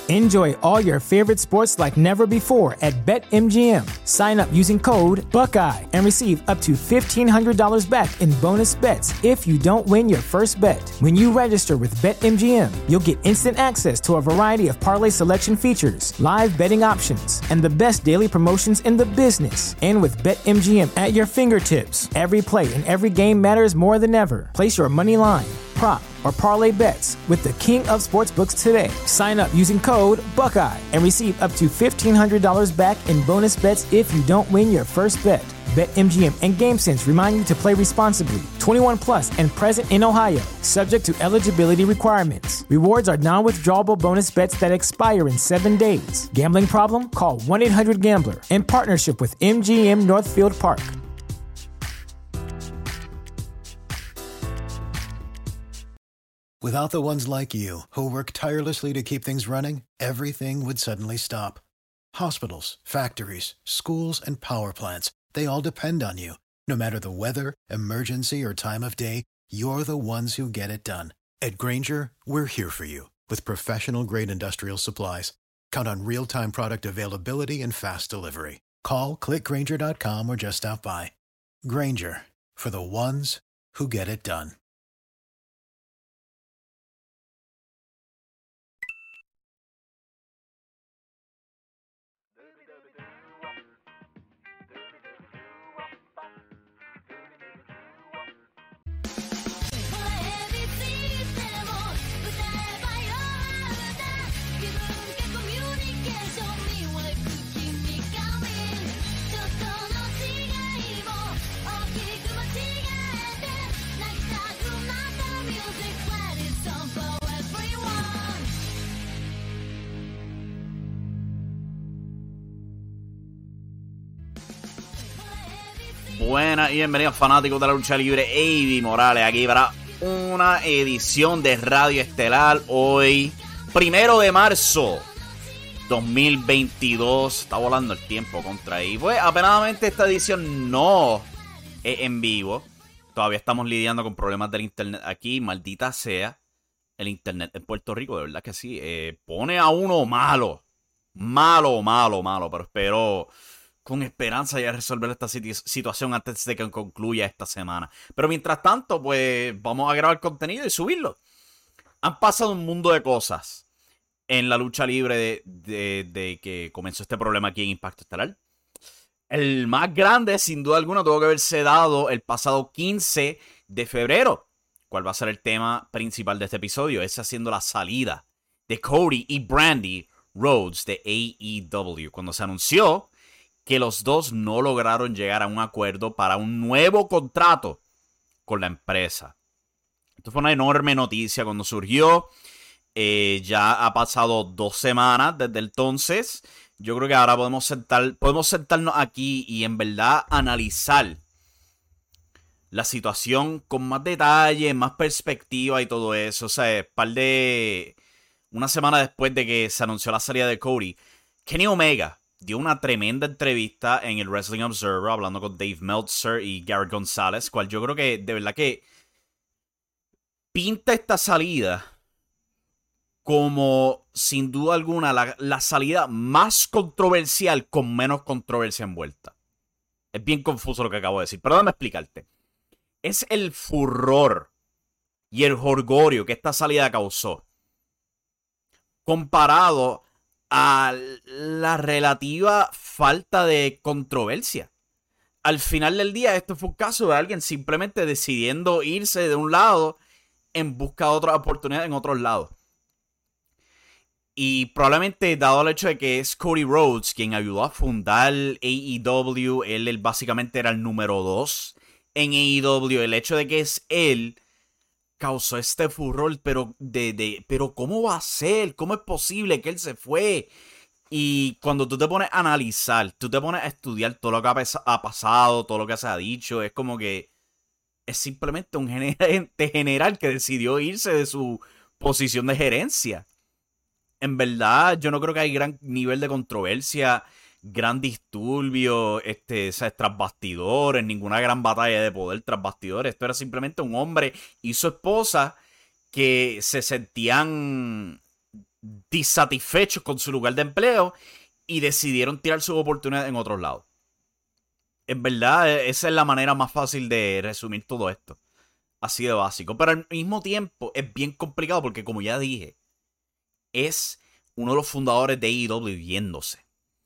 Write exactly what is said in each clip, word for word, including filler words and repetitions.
Enjoy all your favorite sports like never before at BetMGM. Sign up using code Buckeye and receive up to fifteen hundred dollars back in bonus bets if you don't win your first bet. When you register with BetMGM, you'll get instant access to a variety of parlay selection features, live betting options, and the best daily promotions in the business. And with BetMGM at your fingertips, every play and every game matters more than ever. Place your money line, prop, or parlay bets with the king of sportsbooks today. Sign up using code Buckeye and receive up to fifteen hundred dollars back in bonus bets if you don't win your first bet. BetMGM and GameSense remind you to play responsibly. twenty-one plus and present in Ohio, subject to eligibility requirements. Rewards are non-withdrawable bonus bets that expire in seven days. Gambling problem? Call one eight hundred gambler in partnership with M G M Northfield Park. Without the ones like you, who work tirelessly to keep things running, everything would suddenly stop. Hospitals, factories, schools, and power plants, they all depend on you. No matter the weather, emergency, or time of day, you're the ones who get it done. At Grainger, we're here for you with professional-grade industrial supplies. Count on real-time product availability and fast delivery. Call, click Grainger dot com, or just stop by. Grainger, for the ones who get it done. Buenas y bienvenidos fanáticos de la lucha libre. Avi Morales aquí para una edición de Radio Estelar. Hoy, primero de marzo dos mil veintidós. Está volando el tiempo contra ahí. Pues apenadamente esta edición no es en vivo. Todavía estamos lidiando con problemas del internet aquí. Maldita sea el internet en Puerto Rico. De verdad que sí. Eh, pone a uno malo. Malo, malo, malo. Pero espero con esperanza ya resolver esta situación antes de que concluya esta semana. Pero mientras tanto, pues vamos a grabar contenido y subirlo. Han pasado un mundo de cosas en la lucha libre de, de, de que comenzó este problema aquí en Impacto Estelar. El más grande, sin duda alguna, tuvo que haberse dado el pasado quince de febrero. ¿Cuál va a ser el tema principal de este episodio? Es haciendo la salida de Cody y Brandi Rhodes de A E W. Cuando se anunció que los dos no lograron llegar a un acuerdo para un nuevo contrato con la empresa. Esto fue una enorme noticia cuando surgió. Eh, ya ha pasado dos semanas desde entonces. Yo creo que ahora podemos sentar, podemos sentarnos aquí y en verdad analizar la situación con más detalle, más perspectiva y todo eso. O sea, par de... Una semana después de que se anunció la salida de Cody, Kenny Omega dio una tremenda entrevista en el Wrestling Observer hablando con Dave Meltzer y Garrett González, cual yo creo que de verdad que pinta esta salida como sin duda alguna la, la salida más controversial con menos controversia envuelta. Es bien confuso lo que acabo de decir, pero déjame explicarte. Es el furor y el jolgorio que esta salida causó comparado a la relativa falta de controversia. Al final del día, esto fue un caso de alguien simplemente decidiendo irse de un lado en busca de otra oportunidad en otros lados. Y probablemente, dado el hecho de que es Cody Rhodes quien ayudó a fundar A E W, él, él básicamente era el número dos en A E W, el hecho de que es él causó este furor, pero de, de, pero ¿cómo va a ser? ¿Cómo es posible que él se fue? Y cuando tú te pones a analizar, tú te pones a estudiar todo lo que ha, ha pasado, todo lo que se ha dicho, es como que es simplemente un gerente general que decidió irse de su posición de gerencia. En verdad, yo no creo que hay gran nivel de controversia, gran disturbio, este, ¿sabes? Tras bastidores, ninguna gran batalla de poder tras bastidores. Esto era simplemente un hombre y su esposa que se sentían disatisfechos con su lugar de empleo y decidieron tirar sus oportunidades en otros lados. En verdad, esa es la manera más fácil de resumir todo esto. Así de básico. Pero al mismo tiempo es bien complicado porque, como ya dije, es uno de los fundadores de A E W yéndose.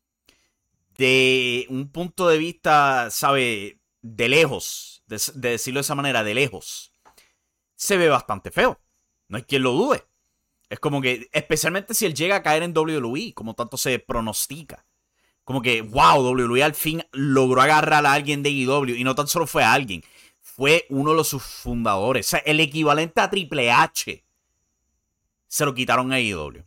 De un punto de vista, ¿sabe? De lejos, de, de decirlo de esa manera, de lejos, se ve bastante feo. No hay quien lo dude. Es como que, especialmente si él llega a caer en W W E, como tanto se pronostica. Como que, wow, W W E al fin logró agarrar a alguien de A E W. Y no tan solo fue a alguien, fue uno de sus fundadores. O sea, el equivalente a Triple H. Se lo quitaron a A E W.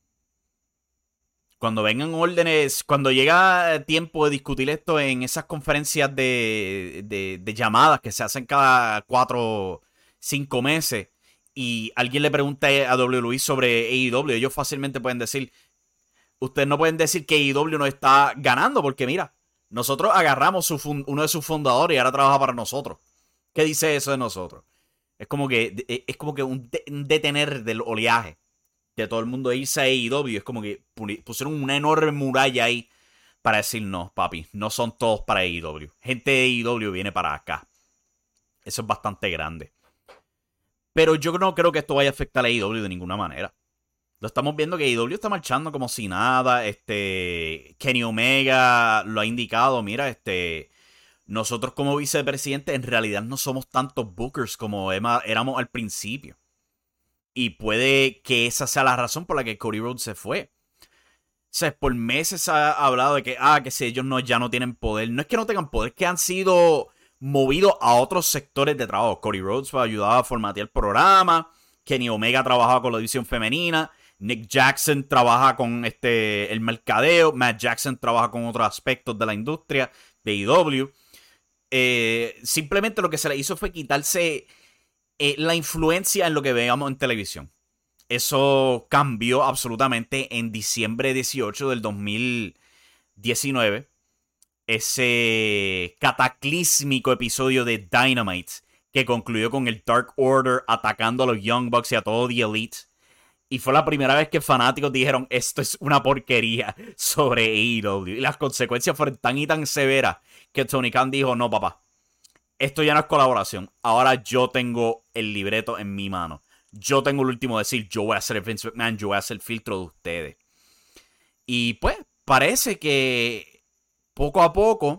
Cuando vengan órdenes, cuando llega tiempo de discutir esto en esas conferencias de, de, de llamadas que se hacen cada cuatro, cinco meses, y alguien le pregunta a W W E sobre A E W, ellos fácilmente pueden decir, ustedes no pueden decir que A E W no está ganando, porque mira, nosotros agarramos su fund, uno de sus fundadores y ahora trabaja para nosotros. ¿Qué dice eso de nosotros? Es como que, es como que un, de, un detener del oleaje de todo el mundo irse a A E W. Es como que pusieron una enorme muralla ahí para decir, no, papi, no son todos para A E W. Gente de A E W viene para acá. Eso es bastante grande. Pero yo no creo que esto vaya a afectar a A E W de ninguna manera. Lo estamos viendo que A E W está marchando como si nada. Este, Kenny Omega lo ha indicado. Mira, este, nosotros como vicepresidente en realidad no somos tantos bookers como éramos al principio. Y puede que esa sea la razón por la que Cody Rhodes se fue. O sea, por meses se ha hablado de que, ah, que si ellos no, ya no tienen poder. No es que no tengan poder, es que han sido movidos a otros sectores de trabajo. Cody Rhodes ayudaba a formatear el programa. Kenny Omega trabajaba con la división femenina. Nick Jackson trabaja con este, el mercadeo. Matt Jackson trabaja con otros aspectos de la industria de A E W. Eh, simplemente lo que se le hizo fue quitarse Eh, la influencia en lo que veamos en televisión. Eso cambió absolutamente en diciembre dieciocho del dos mil diecinueve. Ese cataclísmico episodio de Dynamite que concluyó con el Dark Order atacando a los Young Bucks y a todo The Elite. Y fue la primera vez que fanáticos dijeron, esto es una porquería sobre A E W. Y las consecuencias fueron tan y tan severas que Tony Khan dijo, no, papá, esto ya no es colaboración. Ahora yo tengo el libreto en mi mano. Yo tengo el último decir. Yo voy a ser el Vince McMahon. Yo voy a ser el filtro de ustedes. Y pues parece que poco a poco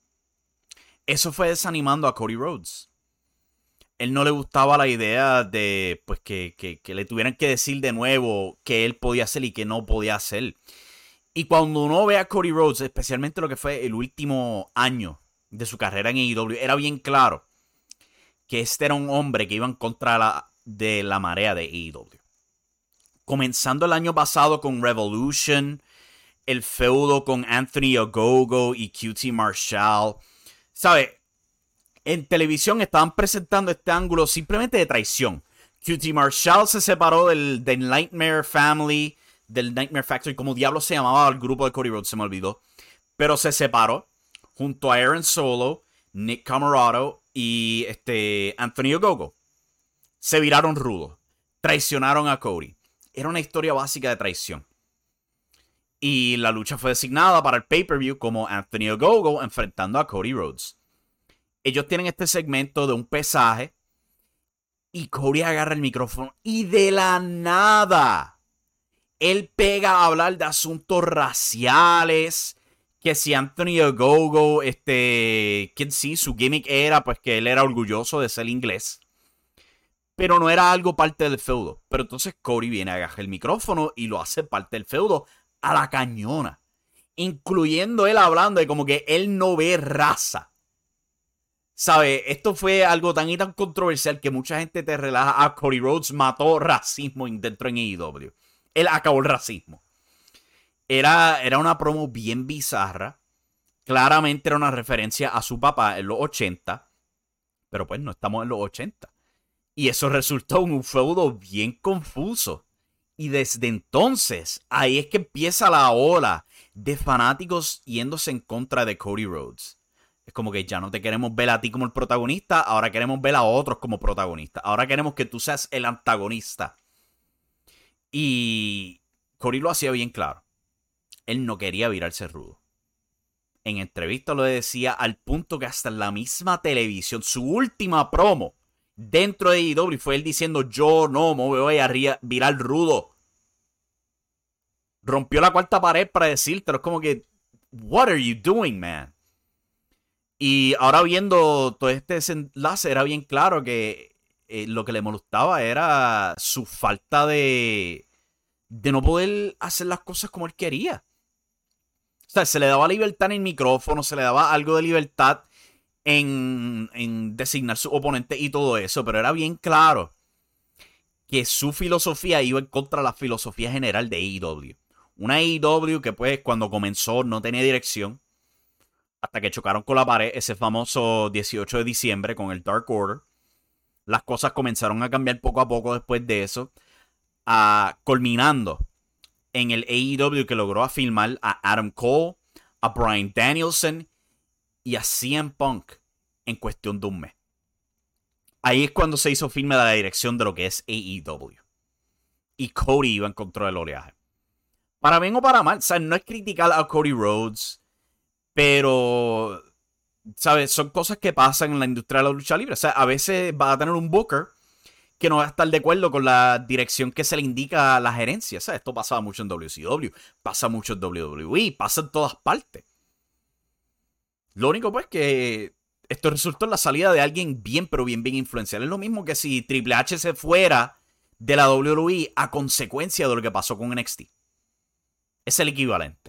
eso fue desanimando a Cody Rhodes. Él no le gustaba la idea de pues que, que, que le tuvieran que decir de nuevo que él podía hacer y que no podía hacer. Y cuando uno ve a Cody Rhodes, especialmente lo que fue el último año de su carrera en A E W, era bien claro que este era un hombre que iba en contra de la, de la marea de A E W. Comenzando el año pasado con Revolution, el feudo con Anthony Ogogo y Q T Marshall. ¿Sabe? En televisión estaban presentando este ángulo simplemente de traición. Q T Marshall se separó del, del Nightmare Family, del Nightmare Factory, como diablo se llamaba el grupo de Cody Rhodes, se me olvidó. Pero se separó junto a Aaron Solo, Nick Comoroto y este Anthony Ogogo. Se viraron rudos. Traicionaron a Cody. Era una historia básica de traición. Y la lucha fue designada para el pay-per-view como Anthony Ogogo enfrentando a Cody Rhodes. Ellos tienen este segmento de un pesaje. Y Cody agarra el micrófono. Y de la nada, él pega a hablar de asuntos raciales. Que si Anthony Ogogo, este, que sí, su gimmick era pues que él era orgulloso de ser inglés. Pero no era algo parte del feudo. Pero entonces Cody viene a agarrar el micrófono y lo hace parte del feudo a la cañona. Incluyendo él hablando de como que él no ve raza. ¿Sabe? Esto fue algo tan y tan controversial que mucha gente te relaja. Ah, Cody Rhodes mató racismo dentro en A E W. Él acabó el racismo. Era, era una promo bien bizarra. Claramente era una referencia a su papá en los ochenta. Pero pues no estamos en los ochenta. Y eso resultó en un feudo bien confuso. Y desde entonces, ahí es que empieza la ola de fanáticos yéndose en contra de Cody Rhodes. Es como que ya no te queremos ver a ti como el protagonista, ahora queremos ver a otros como protagonistas. Ahora queremos que tú seas el antagonista. Y Cody lo hacía bien claro. Él no quería virarse rudo. En entrevistas lo decía al punto que hasta en la misma televisión, su última promo dentro de A E W fue él diciendo: yo no me voy a virar rudo. Rompió la cuarta pared para decírtelo. Es como que, what are you doing, man? Y ahora viendo todo este desenlace, era bien claro que eh, lo que le molestaba era su falta de, de no poder hacer las cosas como él quería. O sea, se le daba libertad en el micrófono, se le daba algo de libertad en, en designar su oponente y todo eso, pero era bien claro que su filosofía iba en contra de la filosofía general de A E W. Una A E W que pues cuando comenzó no tenía dirección, hasta que chocaron con la pared ese famoso dieciocho de diciembre con el Dark Order. Las cosas comenzaron a cambiar poco a poco después de eso, a, culminando en el A E W que logró afirmar a Adam Cole, a Bryan Danielson y a C M Punk en cuestión de un mes. Ahí es cuando se hizo firme la dirección de lo que es A E W. Y Cody iba en contra del oleaje. Para bien o para mal, o sea, no es criticar a Cody Rhodes, pero, ¿sabes? Son cosas que pasan en la industria de la lucha libre. O sea, a veces va a tener un booker que no va a estar de acuerdo con la dirección que se le indica a la gerencia. O sea, esto pasaba mucho en W C W, pasa mucho en W W E, pasa en todas partes. Lo único pues que esto resultó en la salida de alguien bien, pero bien, bien influencial. Es lo mismo que si Triple H se fuera de la W W E a consecuencia de lo que pasó con N X T. Es el equivalente.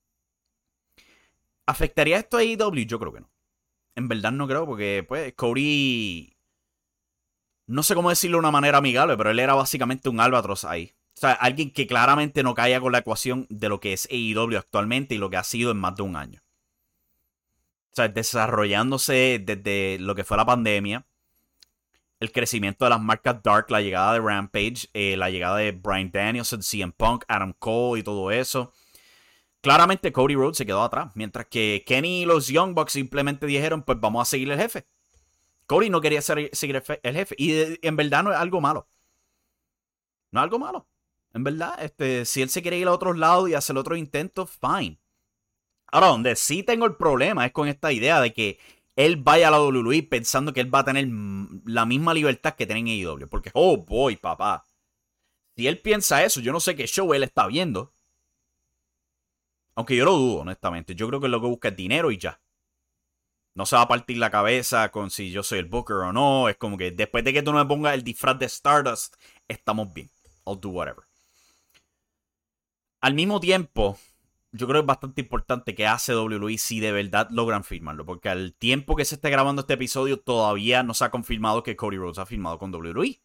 ¿Afectaría esto a A E W? Yo creo que no. En verdad no creo, porque pues Cody, no sé cómo decirlo de una manera amigable, pero él era básicamente un albatros ahí. O sea, alguien que claramente no caía con la ecuación de lo que es A E W actualmente y lo que ha sido en más de un año. O sea, desarrollándose desde lo que fue la pandemia, el crecimiento de las marcas Dark, la llegada de Rampage, eh, la llegada de Bryan Danielson, C M Punk, Adam Cole y todo eso. Claramente Cody Rhodes se quedó atrás, mientras que Kenny y los Young Bucks simplemente dijeron, pues vamos a seguir el jefe. Cody no quería ser, seguir el jefe, y de, en verdad no es algo malo. No es algo malo. En verdad, este, si él se quiere ir a otros lados y hacer otros intentos, fine. Ahora, donde sí tengo el problema es con esta idea de que él vaya a la W W E pensando que él va a tener la misma libertad que tiene en A E W. Porque, oh boy, papá. Si él piensa eso, yo no sé qué show él está viendo. Aunque yo lo dudo, honestamente. Yo creo que lo que busca es dinero y ya. No se va a partir la cabeza con si yo soy el Booker o no. Es como que después de que tú no me pongas el disfraz de Stardust, estamos bien. I'll do whatever. Al mismo tiempo, yo creo que es bastante importante que hace W W E si de verdad logran firmarlo. Porque al tiempo que se esté grabando este episodio, todavía no se ha confirmado que Cody Rhodes ha firmado con W W E.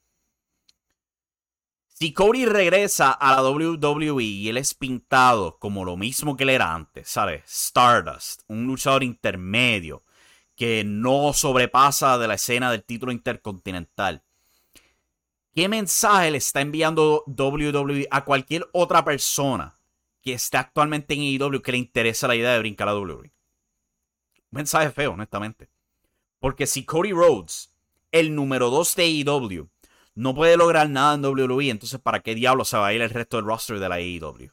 Si Cody regresa a la W W E y él es pintado como lo mismo que él era antes, ¿sabes? Stardust, un luchador intermedio que no sobrepasa de la escena del título intercontinental. ¿Qué mensaje le está enviando W W E a cualquier otra persona que esté actualmente en A E W que le interesa la idea de brincar a W W E? Un mensaje feo, honestamente. Porque si Cody Rhodes, el número dos de A E W, no puede lograr nada en W W E, entonces ¿para qué diablo se va a ir el resto del roster de la A E W?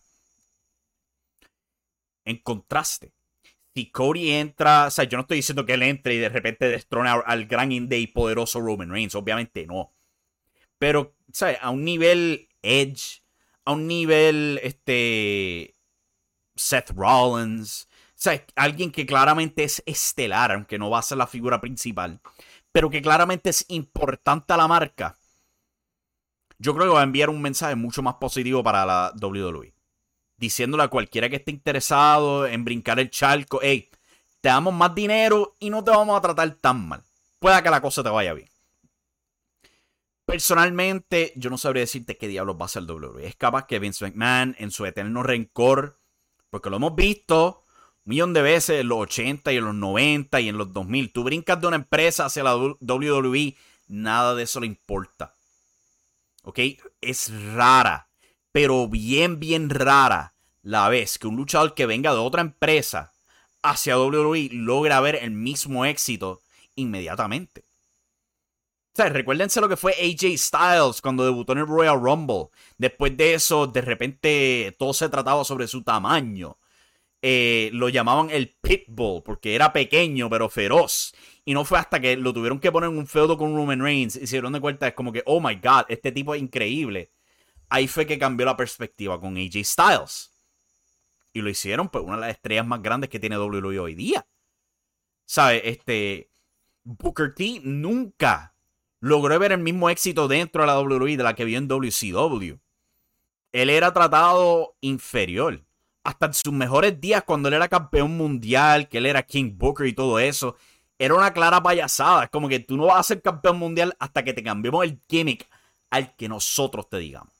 En contraste, si Cody entra, o sea, yo no estoy diciendo que él entre y de repente destrone al gran indie y poderoso Roman Reigns, obviamente no. Pero, ¿sabes? A un nivel Edge, a un nivel este Seth Rollins, ¿sabes? Alguien que claramente es estelar, aunque no va a ser la figura principal, pero que claramente es importante a la marca. Yo creo que va a enviar un mensaje mucho más positivo para la W W E. Diciéndole a cualquiera que esté interesado en brincar el charco, hey, te damos más dinero y no te vamos a tratar tan mal. Pueda que la cosa te vaya bien. Personalmente, yo no sabría decirte qué diablos va a hacer el W W E. Es capaz que Vince McMahon, en su eterno rencor, porque lo hemos visto un millón de veces en los ochenta y en los noventa y en los dos mil. Tú brincas de una empresa hacia la W W E, nada de eso le importa. ¿Ok? Es rara, pero bien, bien rara la vez que un luchador que venga de otra empresa hacia W W E logra ver el mismo éxito inmediatamente. O sea, recuérdense lo que fue A J Styles cuando debutó en el Royal Rumble. Después de eso, de repente, todo se trataba sobre su tamaño. Eh, lo llamaban el Pitbull porque era pequeño pero feroz. Y no fue hasta que lo tuvieron que poner en un feudo con Roman Reigns y se dieron de cuenta, es como que, oh my God, este tipo es increíble. Ahí fue que cambió la perspectiva con A J Styles. Y lo hicieron, pues, una de las estrellas más grandes que tiene W W E hoy día. ¿Sabes? Este... Booker T nunca logró ver el mismo éxito dentro de la W W E de la que vio en W C W. Él era tratado inferior. Hasta en sus mejores días, cuando él era campeón mundial, que él era King Booker y todo eso, era una clara payasada. Es como que tú no vas a ser campeón mundial hasta que te cambiemos el gimmick al que nosotros te digamos.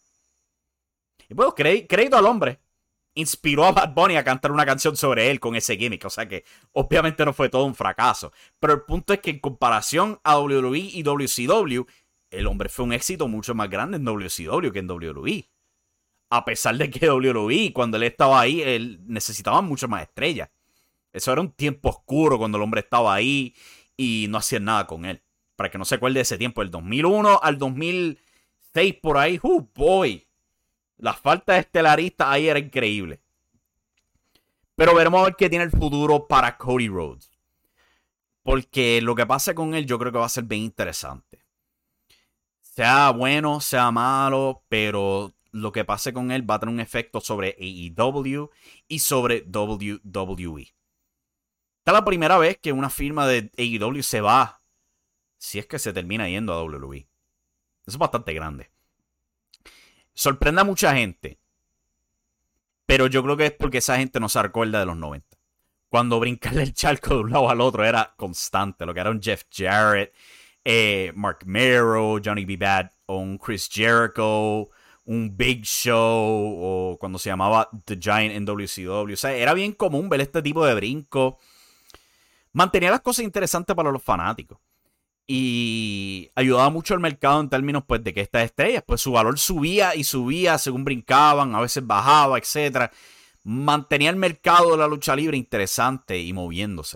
Y pues, crédito al hombre. Inspiró a Bad Bunny a cantar una canción sobre él con ese gimmick. O sea que obviamente no fue todo un fracaso. Pero el punto es que en comparación a W W E y W C W, el hombre fue un éxito mucho más grande en W C W que en W W E. A pesar de que W W E, cuando él estaba ahí, él necesitaba mucho más estrellas. Eso era un tiempo oscuro cuando el hombre estaba ahí y no hacían nada con él. Para que no se acuerde de ese tiempo, del dos mil uno al dos mil seis por ahí, ¡uh, boy! La falta de estelaristas ahí era increíble. Pero veremos a ver qué tiene el futuro para Cody Rhodes. Porque lo que pase con él yo creo que va a ser bien interesante. Sea bueno, sea malo, pero lo que pase con él va a tener un efecto sobre A E W y sobre W W E. Esta es la primera vez que una firma de A E W se va, si es que se termina yendo a W W E. Eso es bastante grande. Sorprende a mucha gente, pero yo creo que es porque esa gente no se recuerda de los noventa. Cuando brincarle el charco de un lado al otro era constante. Lo que era un Jeff Jarrett, eh, Mark Mero, Johnny B. Bad, o un Chris Jericho, un Big Show, o cuando se llamaba The Giant en W C W. O sea, era bien común ver este tipo de brinco. Mantenía las cosas interesantes para los fanáticos. Y ayudaba mucho al mercado en términos, pues, de que estas estrellas, pues, su valor subía y subía según brincaban, a veces bajaba, etcétera. Mantenía el mercado de la lucha libre interesante y moviéndose.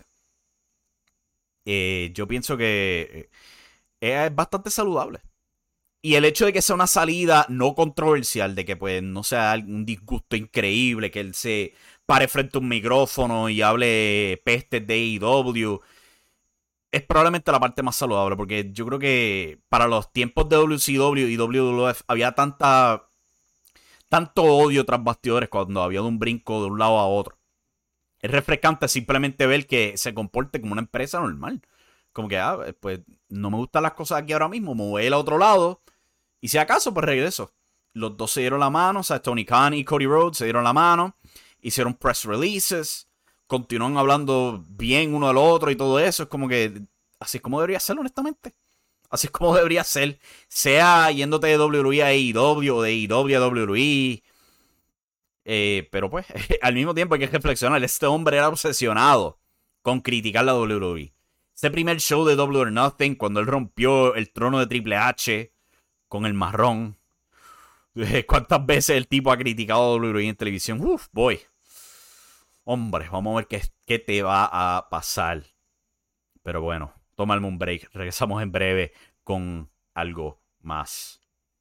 Eh, yo pienso que es bastante saludable. Y el hecho de que sea una salida no controversial, de que, pues, no sea un disgusto increíble, que él se pare frente a un micrófono y hable pestes de A E W, es probablemente la parte más saludable, porque yo creo que para los tiempos de W C W y W W F había tanta tanto odio tras bastidores cuando había de un brinco de un lado a otro. Es refrescante simplemente ver que se comporte como una empresa normal. Como que, ah, pues no me gustan las cosas aquí ahora mismo, me voy al otro lado y si acaso, pues regreso. Los dos se dieron la mano, o sea, Tony Khan y Cody Rhodes se dieron la mano, hicieron press releases, continúan hablando bien uno del otro y todo eso. Es como que así es como debería ser, honestamente. Así es como debería ser. Sea yéndote de W W E a A E W o de A E W a W W E. Eh, pero pues, al mismo tiempo hay que reflexionar. Este hombre era obsesionado con criticar la W W E. Ese primer show de Double or Nothing, cuando él rompió el trono de Triple H con el marrón. ¿Cuántas veces el tipo ha criticado a W W E en televisión? Uf, boy. Hombre, vamos a ver qué, qué te va a pasar. Pero bueno, tómame un break. Regresamos en breve con algo más.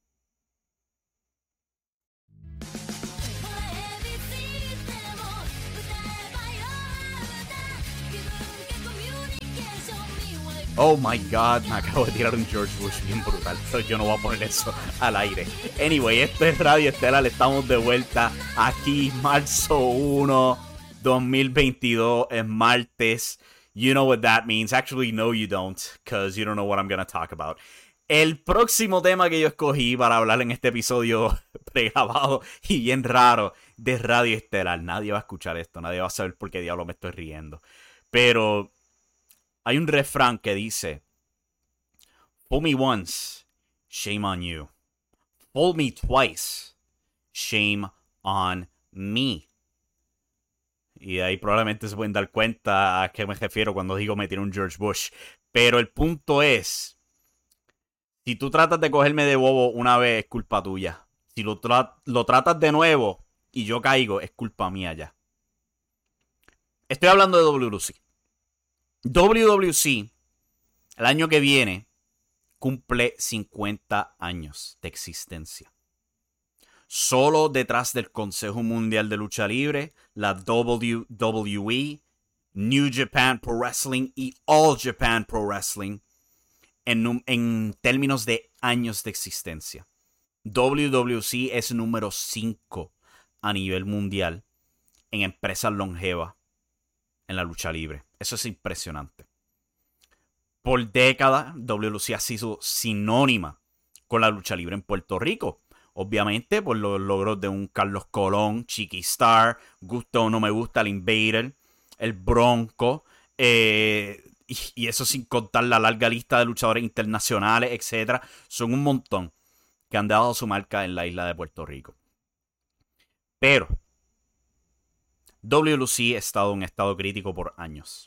Oh my God, me acabo de tirar un George Bush bien brutal. So yo no voy a poner eso al aire. Anyway, esto es Radio Estelar. Estamos de vuelta aquí, marzo uno, dos mil veintidós. Es martes. You know what that means. Actually, no, you don't, because you don't know what I'm going to talk about. El próximo tema que yo escogí para hablar en este episodio pregrabado y bien raro de Radio Estelar. Nadie va a escuchar esto, nadie va a saber por qué diablo me estoy riendo. Pero hay un refrán que dice: fool me once, shame on you. Fool me twice, shame on me. Y ahí probablemente se pueden dar cuenta a qué me refiero cuando digo me tiene un George Bush. Pero el punto es, si tú tratas de cogerme de bobo una vez, es culpa tuya. Si lo, tra- lo tratas de nuevo y yo caigo, es culpa mía ya. Estoy hablando de W W C. W W C, el año que viene, cumple cincuenta años de existencia. Solo detrás del Consejo Mundial de Lucha Libre, la W W E, New Japan Pro Wrestling y All Japan Pro Wrestling en, en términos de años de existencia. W W C es número cinco a nivel mundial en empresas longevas en la lucha libre. Eso es impresionante. Por décadas, W W C ha sido sinónima con la lucha libre en Puerto Rico. Obviamente por los logros de un Carlos Colón, Chiqui Star, Gusto o no me gusta, el Invader, el Bronco, eh, y, y eso sin contar la larga lista de luchadores internacionales, etcétera. Son un montón que han dado su marca en la isla de Puerto Rico. Pero W W C ha estado en estado crítico por años.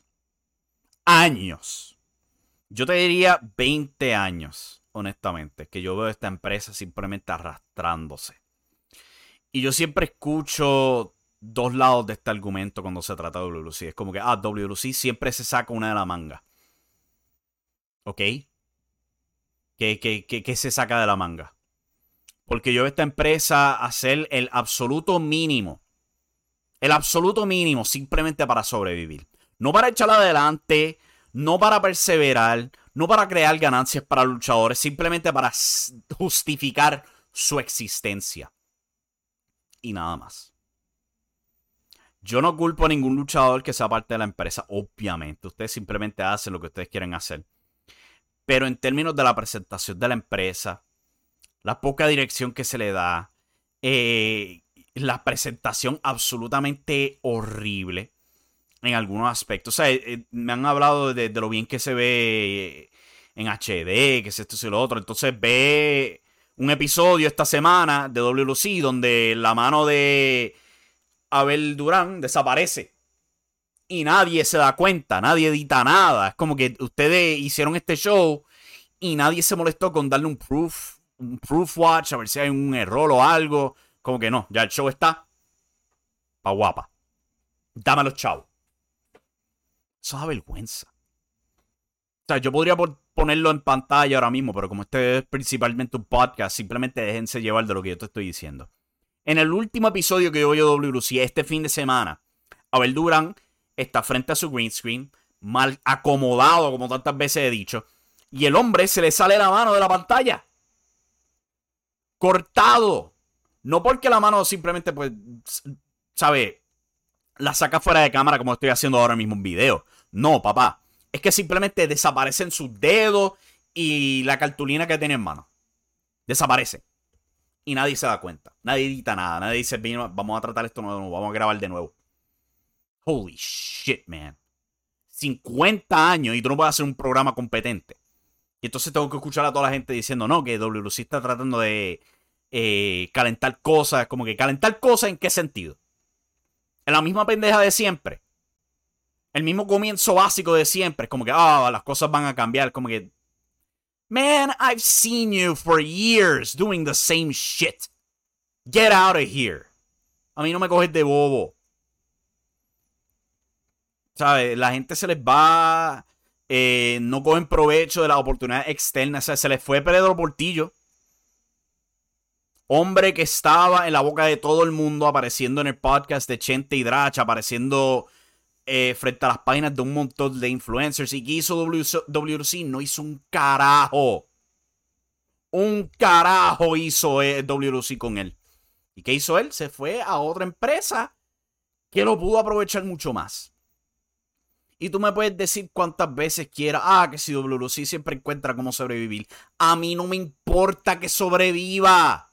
Años. Yo te diría veinte años, honestamente, que yo veo esta empresa simplemente arrastrándose. Y yo siempre escucho dos lados de este argumento cuando se trata de W W C. Es como que, ah, W W C siempre se saca una de la manga. ¿Ok? ¿Qué, qué, qué, qué se saca de la manga? Porque yo veo esta empresa hacer el absoluto mínimo. El absoluto mínimo simplemente para sobrevivir. No para echar adelante, no para perseverar, no para crear ganancias para luchadores, simplemente para justificar su existencia. Y nada más. Yo no culpo a ningún luchador que sea parte de la empresa, obviamente. Ustedes simplemente hacen lo que ustedes quieren hacer. Pero en términos de la presentación de la empresa, la poca dirección que se le da, eh, la presentación absolutamente horrible en algunos aspectos. O sea, eh, me han hablado de, de lo bien que se ve en H D, que es esto y lo otro. Entonces ve un episodio esta semana de W W C donde la mano de Abel Durán desaparece. Y nadie se da cuenta, nadie edita nada. Es como que ustedes hicieron este show y nadie se molestó con darle un proof, un proof watch, a ver si hay un error o algo. Como que no, ya el show está pa' guapa. Dame los chavos. Eso da vergüenza. O sea, yo podría ponerlo en pantalla ahora mismo, pero como este es principalmente un podcast, simplemente déjense llevar de lo que yo te estoy diciendo. En el último episodio que yo vi de W W C este fin de semana, Abel Durán está frente a su green screen, mal acomodado, como tantas veces he dicho, y el hombre se le sale la mano de la pantalla. Cortado. No porque la mano simplemente, pues, ¿sabe? La saca fuera de cámara como estoy haciendo ahora mismo en video. No, papá. Es que simplemente desaparecen sus dedos y la cartulina que tiene en mano. Desaparece. Y nadie se da cuenta. Nadie edita nada. Nadie dice, vamos a tratar esto de nuevo, vamos a grabar de nuevo. Holy shit, man. cincuenta años y tú no puedes hacer un programa competente. Y entonces tengo que escuchar a toda la gente diciendo, no, que W W C está tratando de eh, calentar cosas. Como que calentar cosas, ¿en qué sentido? En la misma pendeja de siempre. El mismo comienzo básico de siempre. Es como que, ah, oh, las cosas van a cambiar. Como que, man, I've seen you for years doing the same shit. Get out of here. A mí no me coges de bobo. ¿Sabes? La gente se les va... Eh, no cogen provecho de las oportunidades externas. O sea, se les fue Pedro Portillo. Hombre que estaba en la boca de todo el mundo, apareciendo en el podcast de Chente y Dracha, apareciendo eh, frente a las páginas de un montón de influencers. ¿Y qué hizo W W C? No hizo un carajo. Un carajo hizo eh, W W C con él. ¿Y qué hizo él? Se fue a otra empresa que lo pudo aprovechar mucho más. Y tú me puedes decir cuántas veces quieras, ah, que si W W C siempre encuentra cómo sobrevivir. A mí no me importa que sobreviva.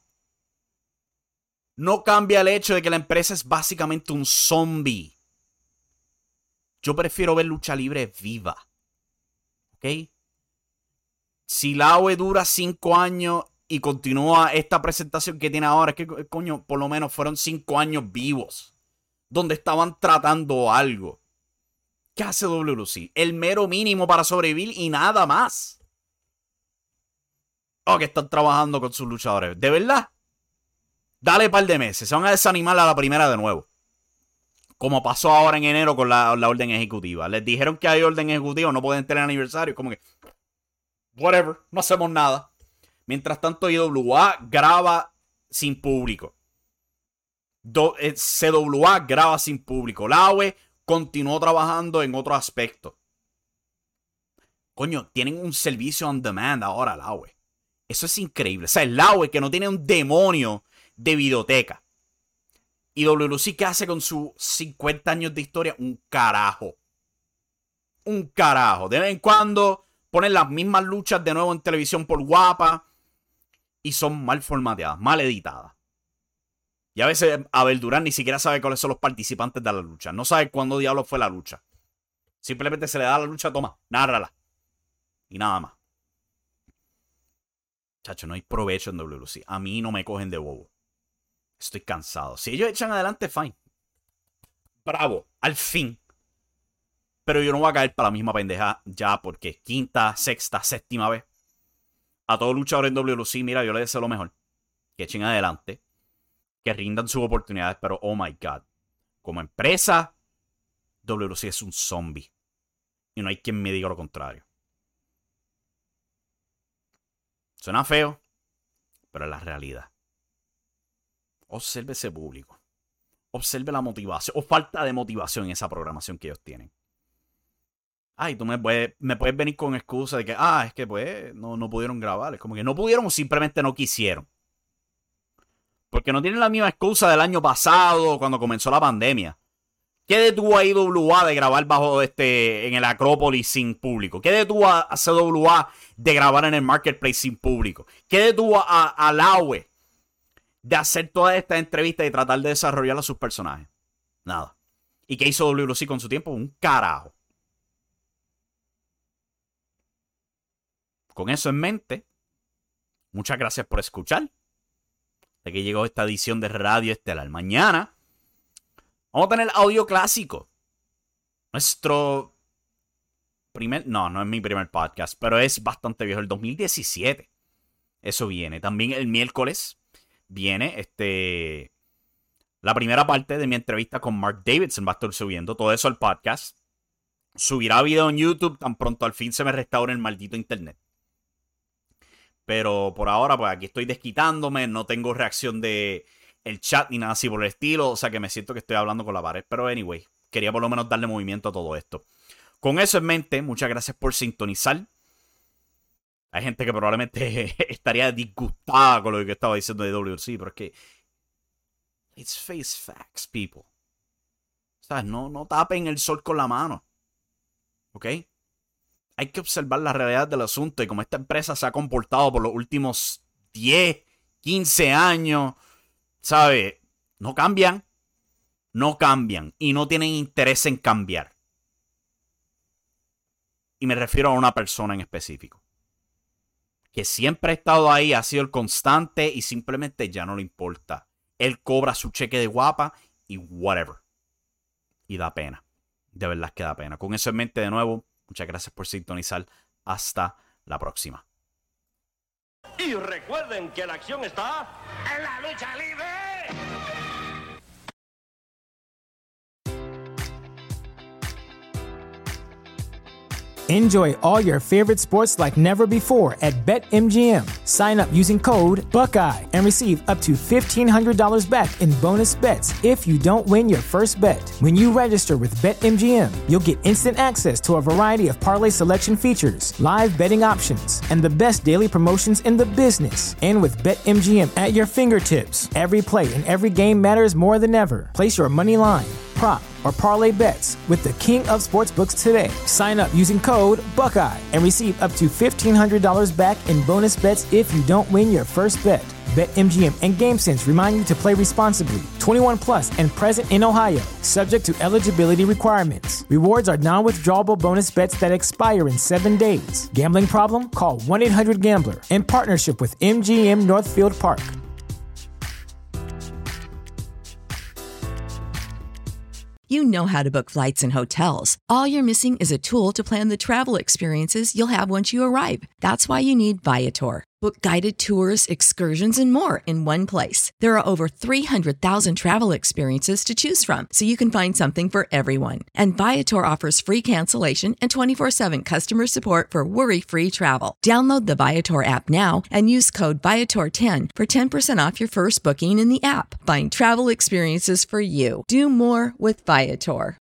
No cambia el hecho de que la empresa es básicamente un zombie. Yo prefiero ver lucha libre viva. ¿Ok? Si la A O E dura cinco años y continúa esta presentación que tiene ahora, es que, coño, por lo menos fueron cinco años vivos. Donde estaban tratando algo. ¿Qué hace W W C? El mero mínimo para sobrevivir y nada más. Oh, que están trabajando con sus luchadores. ¿De verdad? Dale un par de meses. Se van a desanimar a la primera de nuevo. Como pasó ahora en enero con la, la orden ejecutiva. Les dijeron que hay orden ejecutiva, no pueden tener aniversario. Como que... whatever, no hacemos nada. Mientras tanto, I W A graba sin público. Do, eh, C W A graba sin público. La A W E continuó trabajando en otro aspecto. Coño, tienen un servicio on demand ahora, la A W E. Eso es increíble. O sea, el A W E que no tiene un demonio de videoteca. Y W W C, ¿qué hace con sus cincuenta años de historia? Un carajo. Un carajo. De vez en cuando ponen las mismas luchas de nuevo en televisión por guapa. Y son mal formateadas, mal editadas. Y a veces Abel Durán ni siquiera sabe cuáles son los participantes de la lucha. No sabe cuándo diablos fue la lucha. Simplemente se le da la lucha, toma, nárrala. Y nada más. Chacho, no hay provecho en W W C. A mí no me cogen de bobo. Estoy cansado. Si ellos echan adelante, fine. Bravo, al fin. Pero yo no voy a caer para la misma pendeja ya porque quinta, sexta, séptima vez. A todo luchador en W W C, mira, yo le deseo lo mejor. Que echen adelante. Que rindan sus oportunidades. Pero, oh my God. Como empresa, W W C es un zombie. Y no hay quien me diga lo contrario. Suena feo, pero es la realidad. Observe ese público. Observe la motivación. O falta de motivación en esa programación que ellos tienen. Ay, tú me puedes, me puedes venir con excusa de que, ah, es que pues no, no pudieron grabar. Es como que no pudieron o simplemente no quisieron. Porque no tienen la misma excusa del año pasado cuando comenzó la pandemia. ¿Qué detuvo a I W A de grabar bajo este en el Acrópolis sin público? ¿Qué detuvo a C W A de grabar en el Marketplace sin público? ¿Qué detuvo a, a la A W E de hacer todas estas entrevistas y tratar de desarrollar a sus personajes? Nada. ¿Y qué hizo W W C con su tiempo? Un carajo. Con eso en mente, muchas gracias por escuchar. De que llegó esta edición de Radio Estelar. Mañana vamos a tener audio clásico. Nuestro primer... No, no es mi primer podcast, pero es bastante viejo. El dos mil diecisiete. Eso viene. También el miércoles viene este... la primera parte de mi entrevista con Mark Davidson. Va a estar subiendo todo eso al podcast. Subirá video en YouTube tan pronto al fin se me restaure el maldito internet. Pero por ahora, pues aquí estoy desquitándome. No tengo reacción de el chat ni nada así por el estilo. O sea que me siento que estoy hablando con la pared. Pero anyway, quería por lo menos darle movimiento a todo esto. Con eso en mente, muchas gracias por sintonizar. Hay gente que probablemente estaría disgustada con lo que estaba diciendo de W W C. Pero es que... Let's face facts, people. ¿Sabes? No, no tapen el sol con la mano. ¿Ok? Hay que observar la realidad del asunto y cómo esta empresa se ha comportado por los últimos diez, quince años. ¿Sabes? No cambian. No cambian. Y no tienen interés en cambiar. Y me refiero a una persona en específico. Que siempre ha estado ahí, ha sido el constante y simplemente ya no le importa. Él cobra su cheque de guapa y whatever. Y da pena. De verdad que da pena. Con eso en mente de nuevo, muchas gracias por sintonizar. Hasta la próxima. Y recuerden que la acción está en la lucha libre. Enjoy all your favorite sports like never before at BetMGM. Sign up using code Buckeye and receive up to fifteen hundred dollars back in bonus bets if you don't win your first bet. When you register with BetMGM, you'll get instant access to a variety of parlay selection features, live betting options, and the best daily promotions in the business. And with BetMGM at your fingertips, every play and every game matters more than ever. Place your money line, prop, or parlay bets with the king of sportsbooks today. Sign up using code Buckeye and receive up to fifteen hundred dollars back in bonus bets if you don't win your first bet. BetMGM and GameSense remind you to play responsibly. twenty-one plus and present in Ohio, subject to eligibility requirements. Rewards are non-withdrawable bonus bets that expire in seven days. Gambling problem? Call one eight hundred gambler in partnership with M G M Northfield Park. You know how to book flights and hotels. All you're missing is a tool to plan the travel experiences you'll have once you arrive. That's why you need Viator. Book guided tours, excursions, and more in one place. There are over three hundred thousand travel experiences to choose from, so you can find something for everyone. And Viator offers free cancellation and twenty-four seven customer support for worry-free travel. Download the Viator app now and use code Viator ten for ten percent off your first booking in the app. Find travel experiences for you. Do more with Viator.